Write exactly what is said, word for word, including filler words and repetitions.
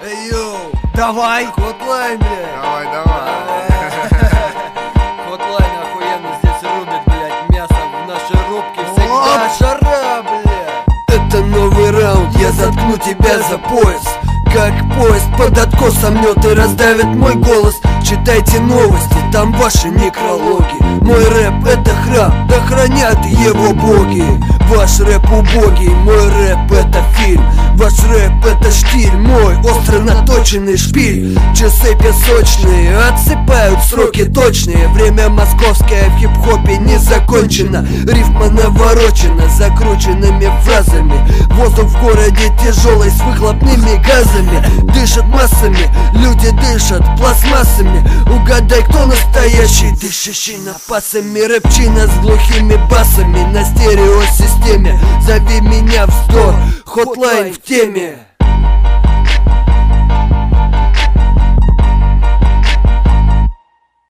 Эй, йоу, Давай! Хотлайн, блядь. Давай, давай. Хотлайн охуенно здесь рубит, блядь, мясо в нашей рубке. Всегда Оп. жара, блядь. Это новый раунд, я заткну тебя за пояс. Как поезд под откосом мнет и раздавит мой голос. Читайте новости, там ваши некрологи. Мой рэп это храм, да хранят его боги. Ваш рэп убогий, мой рэп это фильм. Ваш рэп это штиль, мой остро наточенный шпиль. Часы песочные отсыпают сроки точные. Время московское в хип-хопе не закончено. Рифма наворочена закрученными фразами. Воздух в городе тяжелый с выхлопными газами. Дышат массами, люди дышат пластмассами. Угадай, кто настоящий, дышащий напасами. Рэпчина с глухими басами на стереосистеме. Зови меня в стор, Хотлайн в теме.